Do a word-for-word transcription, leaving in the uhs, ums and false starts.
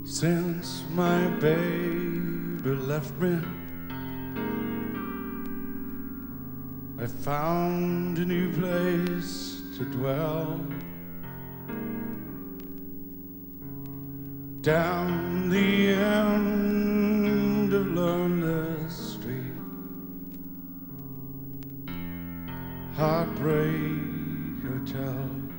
Since my baby left me, I found a new place to dwell. Down the end of Lonely Street, Heartbreak Hotel.